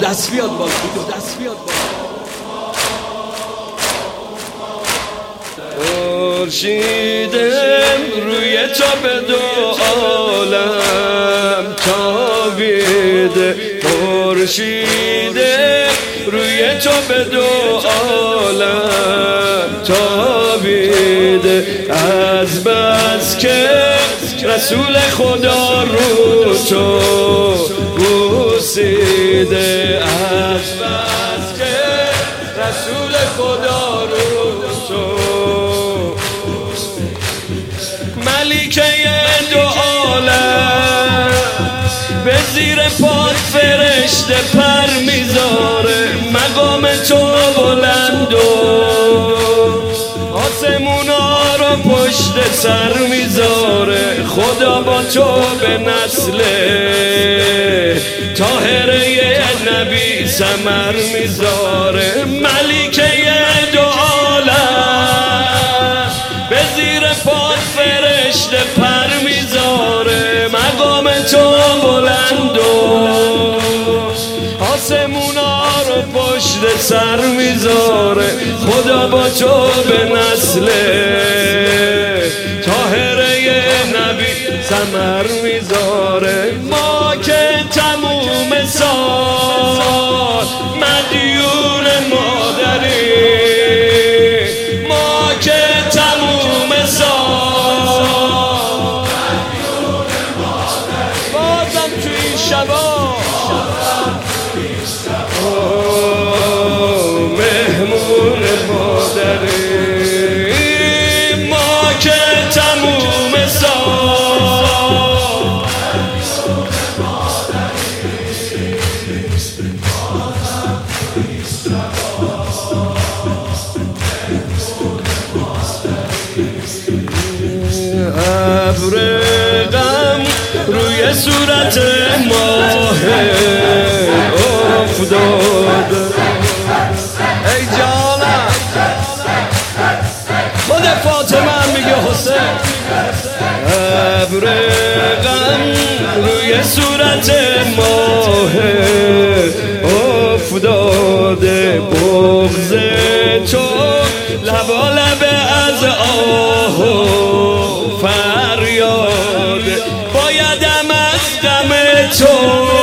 دست بیاد بالا، دست بیاد بالا. خورشیدم روی تو به دو عالم تابیده، خورشیدم روی تو به دو عالم تابیده، از بس که رسول خدا رو تو بوسیده، از بس که رسول خدا رو تو ملیکه دو عالم به زیر پات فرشته پر میذاره، مقام تو بلند و آسمونا رو پشت سر میذاره، خدا با تو به نسل طاهره نبی ثمر میذاره، ملیکه دو عالم به زیر پات فرشته پر میذاره، مقام تو بلند و آسمونا رو پشت سر میذاره، خدا با تو به نسل طاهره نبی ثمر میذاره. ما که تموم سال مدیون مادری، ما که تموم سال بازم تو این شبا مهمون مادری، ما که تموم سال ابر غم روی صورت ماه افتاد، ای جانم خود فاطمه هم میگه حسین، ابر غم روی صورت ماه افتاده، بغض تو لبالب از آه و فریاد، بایدم از دم تو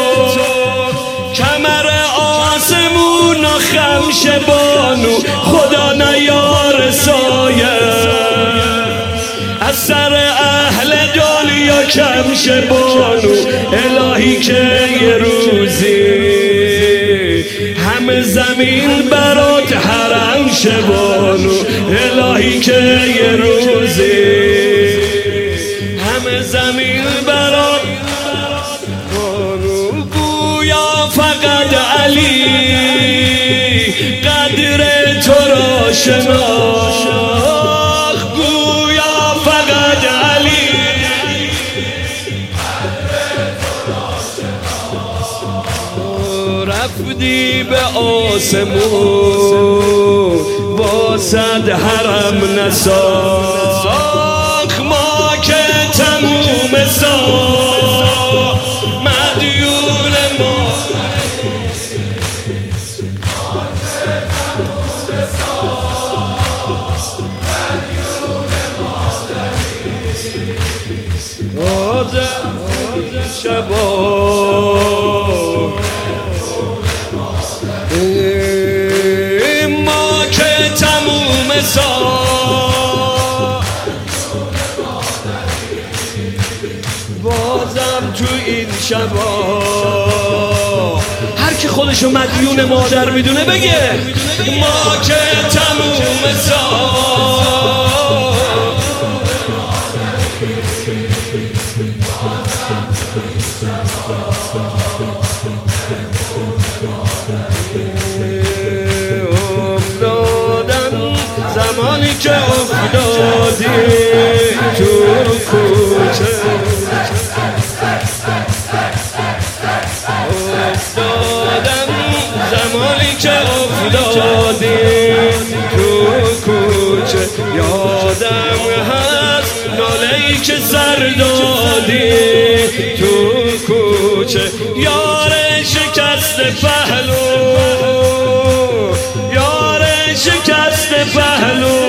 کمر آسمون و خمش بانو، خدا نیار سایه از سر اهل دنیا کمش بانو، الهی که یه روزی همه زمین برات حرم شبانو، الهی که یه روزی همه زمین برات بانو، گویا فقط علی قدر تو را شناخت، گویا فقط علی رفتی به آسمون با صد حرم نساخت، ما که تموم سال مدیون ما شبا ما که تموم سال بازم تو این شبا، هر کی خودشو مدیون مادر میدونه بگه ما که تموم سال افتادن، زمانی که افتادی تو کوچه، افتادن زمانی که افتادی تو کوچه، یادم هست ناله‌ای که سر دادی تو کوچه، یار شکست پهلو، یار شکست پهلو،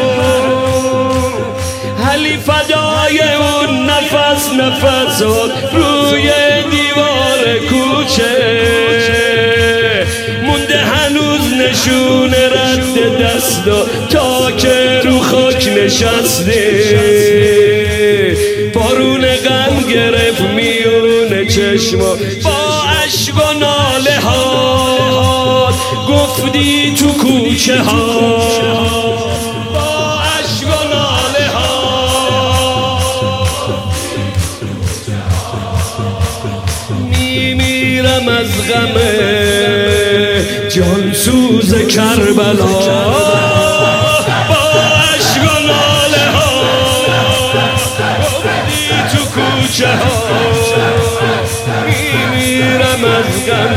علی فدای اون نفس نفسات روی دیوار کوچه، مونده هنوز نشون رد دستا تا که رو خاک نشسته، بارون غم گرفت میون چشما با عشق و ناله ها، گفتی تو کوچه ها با عشق و ناله ها، میمیرم از غم جانسوز کربلا، با عشق و ناله ها گفتی تو کوچه ها، میمیرم از غم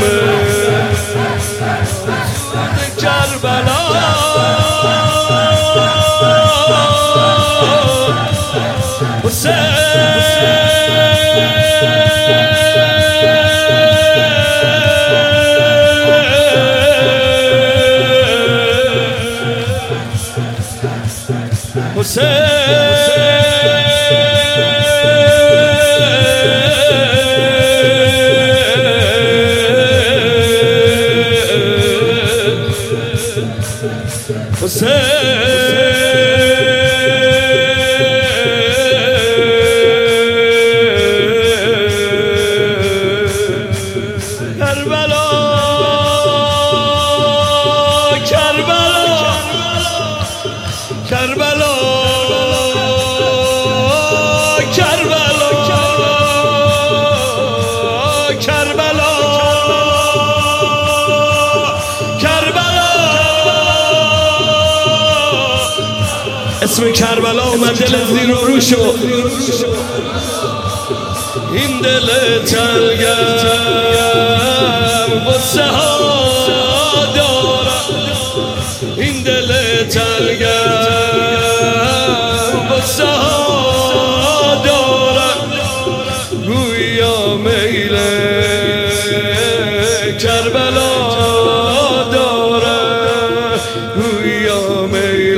کربلا. اسم کربلا اومد دل زیر و رو شد، این دل تلگم غصه ها دارم، این دل تلگم غصه ها دارم، گویا میل کربلا دارم، گویا میل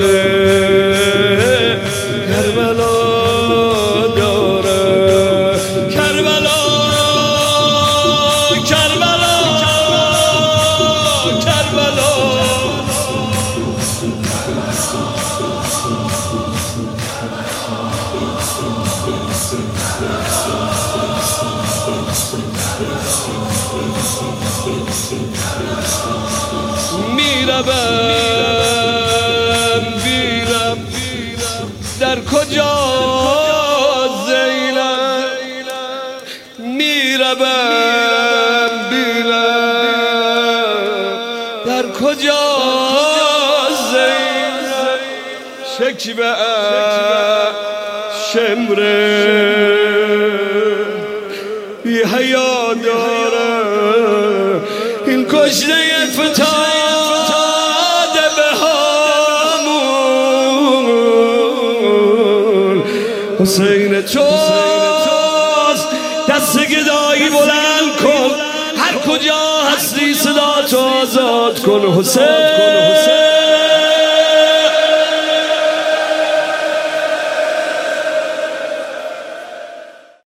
کربلا داره، کربلا کربلا کربلا. میرم در کجا زینم، میرم در کجا زینم، شکوه شمره بی حیا داره، این کشته فتاده به هامون، حسین توست دست گدایی بلند کن، هر کجا هستی صدا تو آزاد کن حسین.